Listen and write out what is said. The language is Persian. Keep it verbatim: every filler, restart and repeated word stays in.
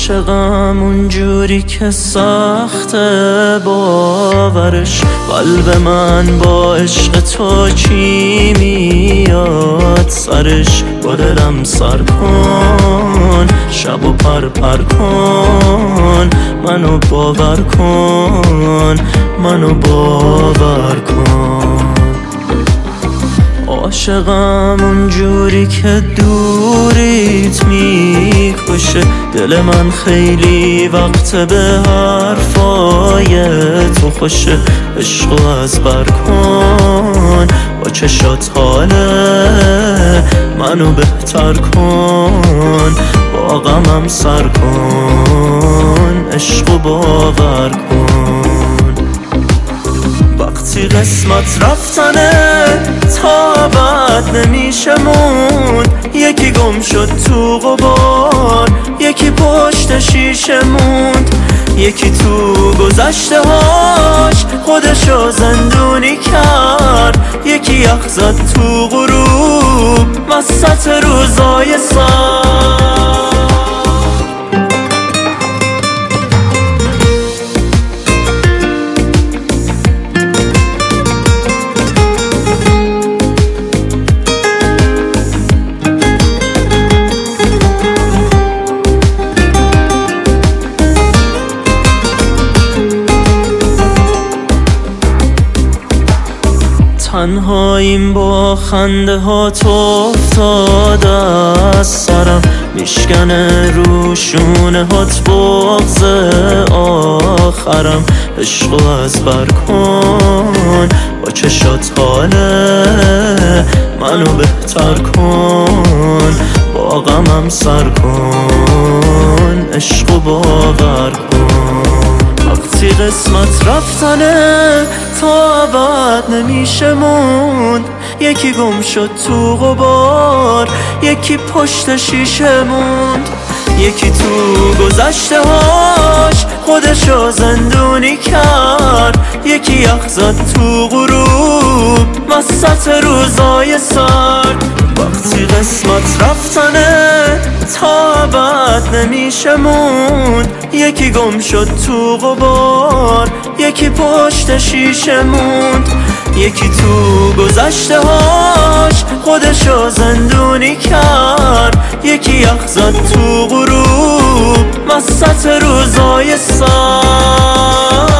عاشقم اونجوری که سخته باورش، قلب من با عشق تو چی میاد سرش. با دلم سر کن شب و پر پر کن، منو باور کن منو باور کن. عاشقم اونجوری که دوریت میکشه، دل من خیلی وقت به حرفای تو خوشه. عشقو از بر کن با چشات حاله منو بهتر کن، با غمم سر کن عشقو باور کن. وقتی قسمت رفتنه تا بعد نمیشه موند، یکی گم شد تو غبار یکی پشت شیشه موند، یکی تو گذشته هاش خودشو زندونی کرد، یکی یخ زد تو غروب وسط روزای سر. تنهاییم با خنده ها تو افتاده از سرم، میشکنه روشونه هات بغض آخرم. عشقو از بر کن با چشات حاله منو بهتر کن، با غمم سر کن عشقو باور کن. وقتی قسمت رفتنه تا بعد نمیشه موند، یکی گم شد تو غبار یکی پشت شیشه موند، یکی تو گذشته هاش خودشو زندونی کرد، یکی یخ زد تو غروب وسط روزای سرد. وقتی قسمت رفتنه تا بعد نمیشه موند، یکی گم شد تو غبار یکی پشت شیشه موند، یکی تو گذشته هاش خودشو زندونی کرد، یکی یخ زد تو غروب وسط روزای سرد.